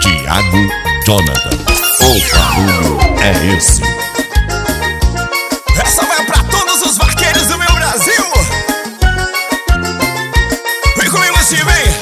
Thiago Jonathan, o barulho é esse. Essa vai pra todos os vaqueiros do meu Brasil. Vem comigo assim, vem.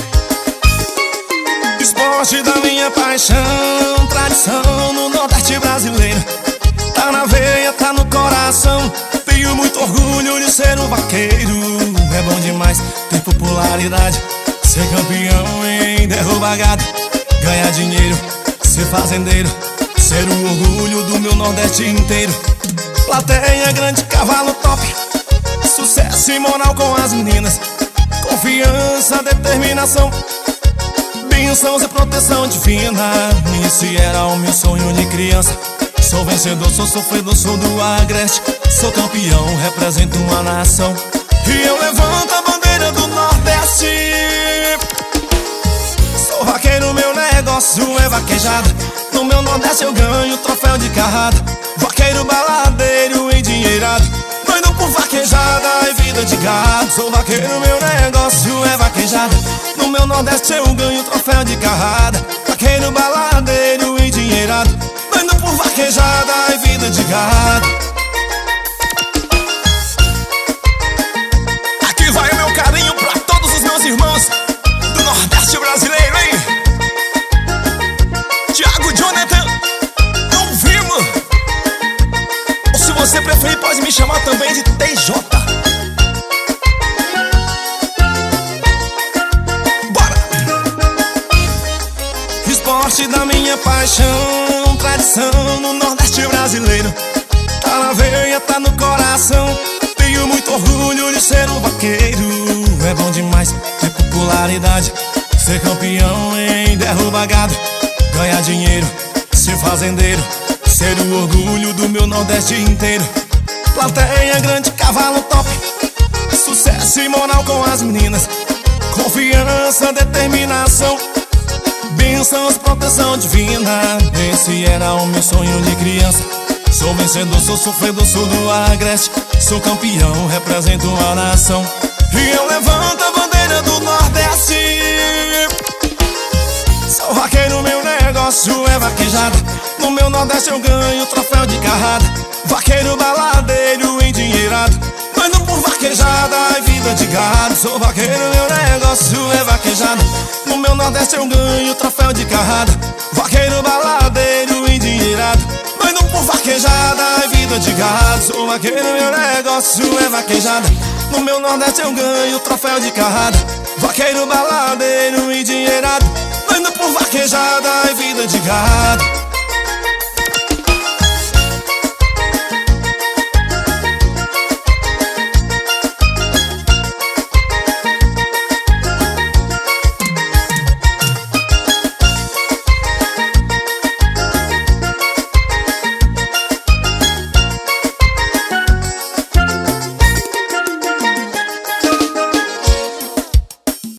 Esporte da minha paixão, tradição no Nordeste brasileiro. Tá na veia, tá no coração. Tenho muito orgulho de ser um vaqueiro. É bom demais ter popularidade, ser campeão em derrubar gado, ganhar dinheiro, ser fazendeiro, ser o orgulho do meu Nordeste inteiro. Plateia grande, cavalo top, sucesso e moral com as meninas, confiança, determinação, bênçãos e proteção divina. Esse era o meu sonho de criança. Sou vencedor, sou sofredor, sou do Agreste, sou campeão, represento uma nação. E eu levanto a bandeira do Nordeste. Sou vaqueiro, meu negócio é vaquejada. No meu Nordeste eu ganho troféu de carrada. Vaqueiro baladeiro endinheirado, doido por vaquejada e vida de gado. Sou vaqueiro, meu negócio é vaquejada. No meu Nordeste eu ganho troféu de carrada. Vaqueiro baladeiro endinheirado, doido por vaquejada e vida de gado. Aqui vai o meu carinho pra todos os meus irmãos do Nordeste brasileiro, hein? Thiago Jonathan, ao vivo. Ou se você preferir, pode me chamar também de TJ. Bora! Esporte da minha paixão, tradição no Nordeste brasileiro. Tá na veia, tá no coração. Tenho muito orgulho de ser um vaqueiro. É bom demais ter popularidade, ser campeão em derrubar gado, ganhar dinheiro, ser fazendeiro, ser o orgulho do meu Nordeste inteiro. Plateia grande, cavalo top, sucesso e moral com as meninas, confiança, determinação, bênçãos, proteção divina. Esse era o meu sonho de criança. Sou vencedor, sou sofredor, sou do Agreste, sou campeão, represento uma nação. E eu levanto a bandeira do Nordeste. Sou vaqueiro, meu negócio é vaquejada. No meu Nordeste eu ganho troféu de carrada. Vaqueiro baladeiro endinheirado, doido por vaquejada e vida de gado. Sou vaqueiro, meu negócio é vaquejada. No meu Nordeste eu ganho troféu de carrada. Vaqueiro baladeiro endinheirado, doido por vaquejada e vida de gado. Sou vaqueiro, meu negócio é vaquejada. No meu Nordeste eu ganho troféu de carrada. Vaqueiro baladeiro endinheirado, doido por vaquejada e vida de gado.